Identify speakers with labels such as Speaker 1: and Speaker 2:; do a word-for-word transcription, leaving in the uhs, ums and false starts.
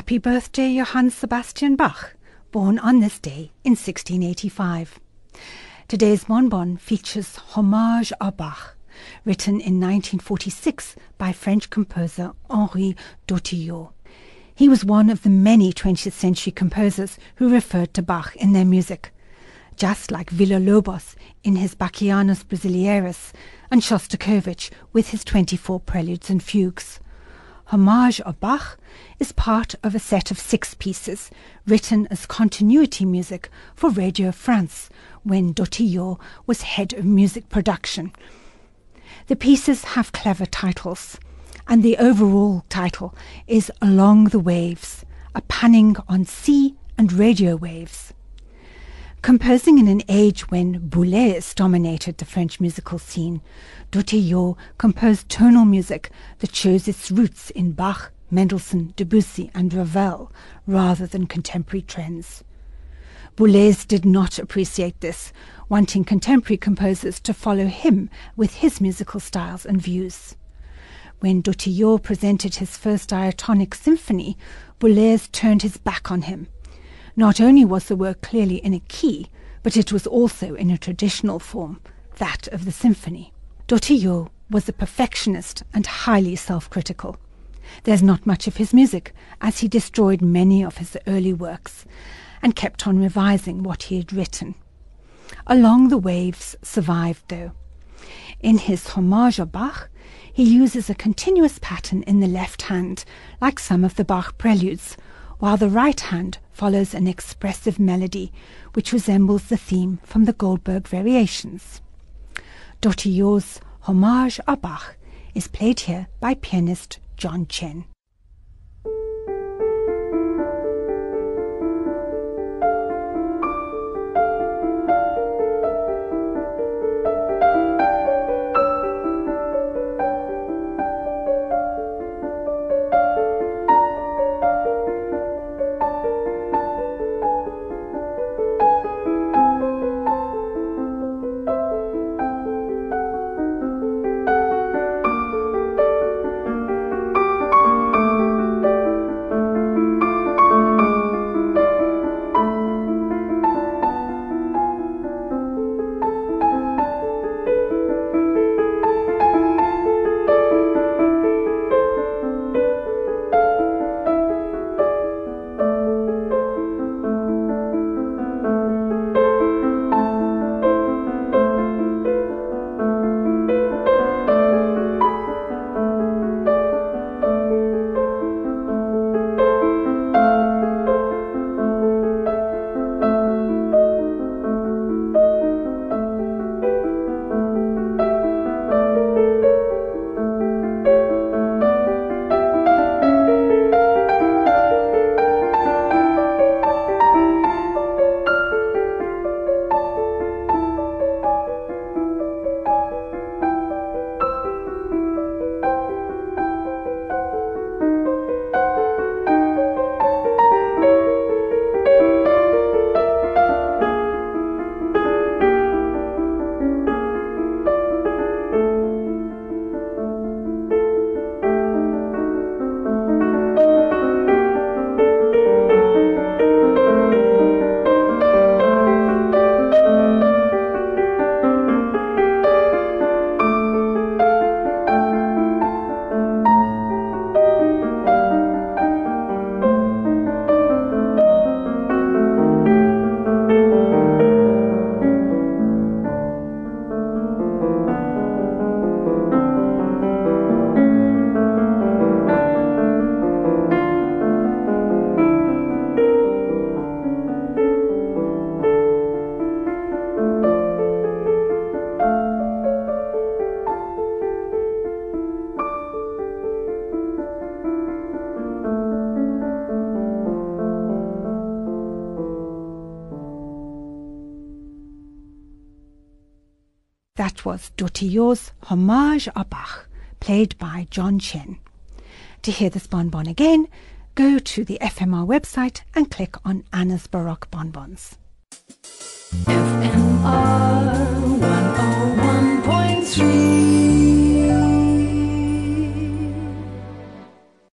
Speaker 1: Happy birthday, Johann Sebastian Bach, born on this day in sixteen eighty-five. Today's bonbon features Hommage à Bach, written in nineteen forty-six by French composer Henri Dutilleux. He was one of the many twentieth century composers who referred to Bach in their music, just like Villa-Lobos in his Bachianos Brasileiros and Shostakovich with his twenty-four preludes and fugues. Hommage à Bach is part of a set of six pieces written as continuity music for Radio France when Dutilleux was head of music production. The pieces have clever titles, and the overall title is Along the Waves, a panning on sea and radio waves. Composing in an age when Boulez dominated the French musical scene, Dutilleux composed tonal music that shows its roots in Bach, Mendelssohn, Debussy and Ravel rather than contemporary trends. Boulez did not appreciate this, wanting contemporary composers to follow him with his musical styles and views. When Dutilleux presented his first diatonic symphony, Boulez turned his back on him. Not only was the work clearly in a key, but it was also in a traditional form, that of the symphony. Dutilleux was a perfectionist and highly self-critical. There's not much of his music, as he destroyed many of his early works, and kept on revising what he had written. Along the Waves survived, though. In his Hommage à Bach, he uses a continuous pattern in the left hand, like some of the Bach preludes, while the right hand follows an expressive melody which resembles the theme from the Goldberg Variations. Dutilleux's Hommage à Bach is played here by pianist John Chen. That was Dutilleux's Hommage à Bach, played by John Chen. To hear this bonbon again, go to the F M R website and click on Anna's Baroque Bonbons. F M